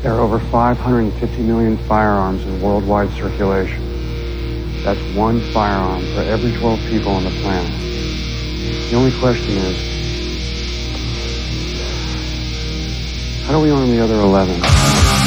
There are over 550 million firearms in worldwide circulation. That's one firearm for every 12 people on the planet. The only question is, how do we arm the other 11?